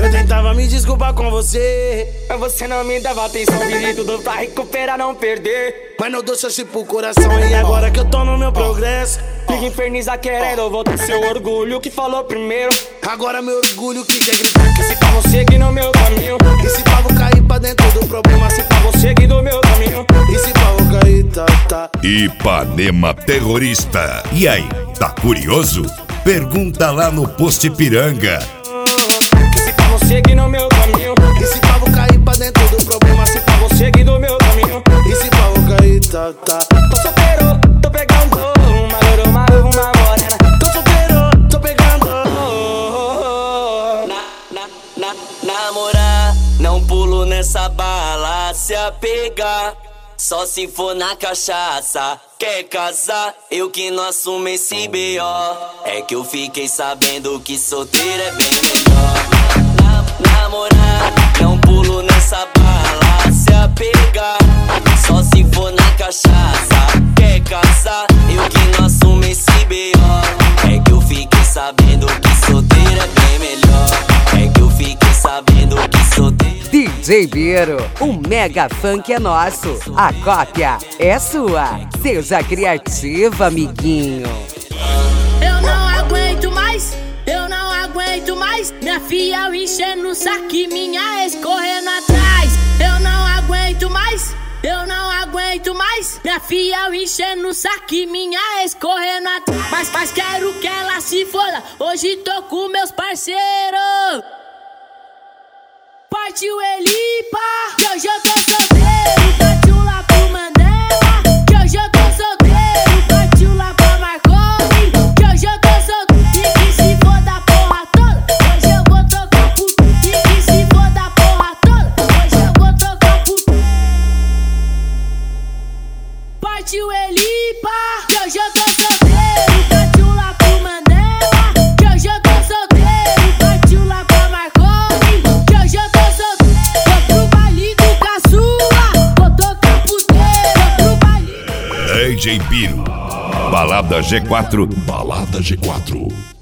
Eu tentava me desculpar com você, mas você não me dava atenção. Vivi tudo pra recuperar, não perder. Mas não dou chance pro coração. E agora que eu tô no meu progresso, fica infernizar querendo voltar seu orgulho que falou primeiro. Agora meu orgulho que quer gritar que se pá vou seguir no meu caminho. E se pá vou cair pra dentro do problema. Se pá vou seguir no meu caminho. E se pá vou cair, tá. Ipanema Terrorista. E aí, tá curioso? Pergunta lá no Post Piranga. Que se pá vou seguir no meu caminho. E se pá vou cair pra dentro do problema. Se pá vou seguir no meu caminho. E se pá vou cair, tá. Tô solteiro, tô pegando uma morena. Tô solteiro, tô pegando. Namorar, não pulo nessa bala. Se apegar, só se for na cachaça. Quer casar, eu que não assumo esse B.O. É que eu fiquei sabendo que solteiro é bem melhor. Namorar, não pulo nessa bala. Se apegar, só se for na cachaça. Quer casar, eu que não assumo esse B.O. É que eu fiquei sabendo que solteiro é bem melhor. É que eu fiquei sabendo que solteiro. DJ Biro, o mega funk é nosso. A cópia é sua. Seja criativo, amiguinho. Eu não aguento mais, eu não aguento mais. Minha fiel enchendo o saco e minha ex correndo atrás. Eu não aguento mais, eu não aguento mais. Minha fiel enchendo o saco e minha ex correndo atrás. Mas quero que ela se foda. Hoje tô com meus parceiros. Partiu Elipa, que hoje eu tô solteiro. Partiu lá pro Mandela, que hoje eu tô solteiro. Partiu lá pra Marconi, que hoje eu tô solteiro. E que se for da porra toda, hoje eu vou tocar puto. E que se for da porra toda, hoje eu vou tocar puto. Partiu Elipa, que hoje eu tô solteiro. Partiu lá pro Mandela, que hoje eu tô solteiro. Partiu lá pra Marconi, que hoje eu tô solteiro. Vou pro baile do caçula, vou tocar puteiro. Vou pro baile. DJ Biro. Balada G4. Balada G4.